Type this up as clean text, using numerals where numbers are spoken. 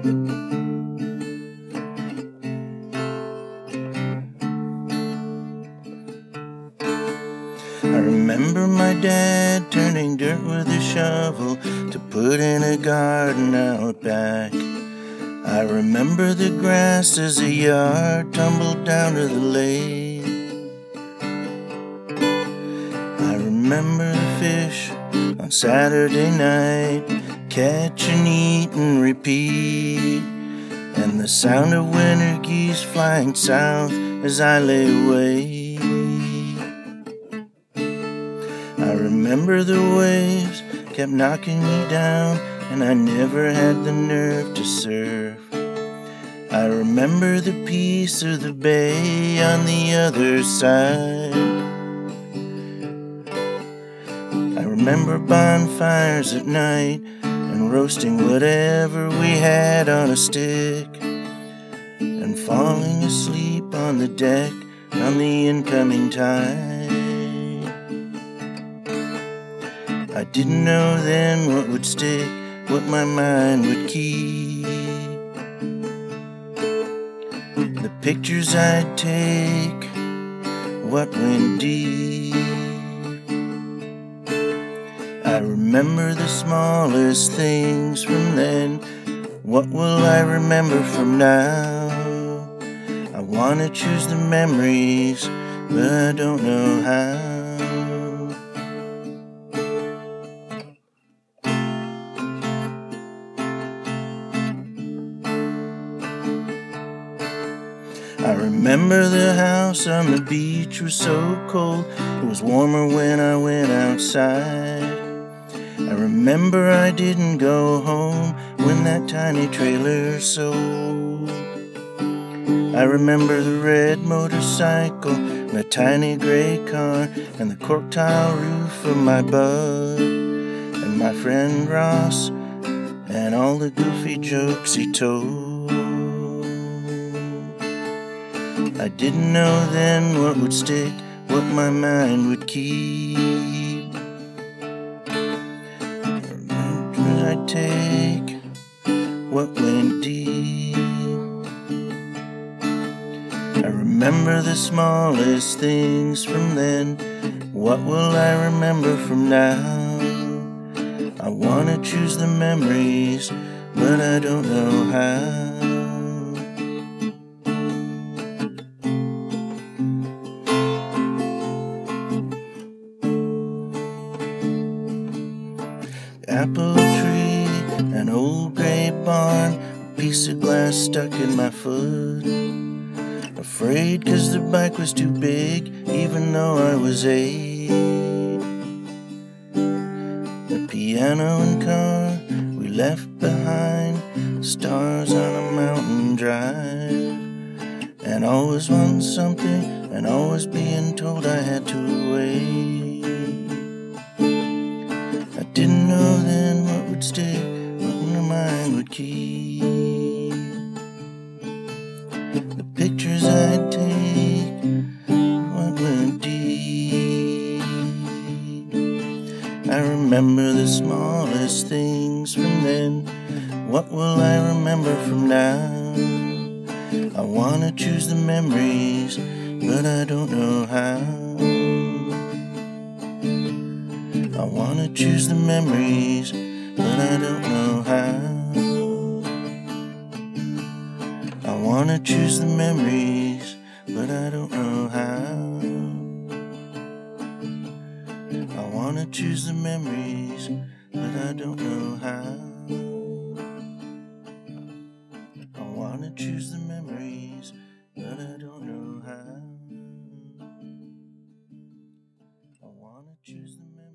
I remember my dad turning dirt with a shovel to put in a garden out back. I remember the grass as a yard tumbled down to the lake. I remember the fish on Saturday night, catch and eat and repeat, and the sound of winter geese flying south as I lay awake. I remember the waves kept knocking me down, and I never had the nerve to surf. I remember the peace of the bay on the other side. I remember bonfires at night and roasting whatever we had on a stick, and falling asleep on the deck on the incoming tide. I didn't know then what would stick, what my mind would keep. The pictures I'd take, what went deep. I remember the smallest things from then. What will I remember from now? I wanna choose the memories, but I don't know how. I remember the house on the beach was so cold, it was warmer when I went outside. I remember I didn't go home when that tiny trailer sold. I remember the red motorcycle, and the tiny gray car, and the cork tile roof of my bug, and my friend Ross, and all the goofy jokes he told. I didn't know then what would stick, what my mind would keep. I'd take, what went deep. I remember the smallest things from then. What will I remember from now? I wanna choose the memories, but I don't know how. Apple tree, an old gray barn, a piece of glass stuck in my foot. Afraid 'cause the bike was too big, even though I was 8. The piano and car we left behind, stars on a mountain drive, and always wanting something, and always being told I had to wait. I didn't know then what would stick, what my mind would keep. The pictures I'd take, what went deep. I remember the smallest things from then. What will I remember from now? I wanna choose the memories, but I don't know how. I wanna choose the memories, but I don't know how. I wanna choose the memories, but I don't know how. I wanna choose the memories, but I don't know how. I wanna choose the memories, but I don't know how. I wanna choose the memories.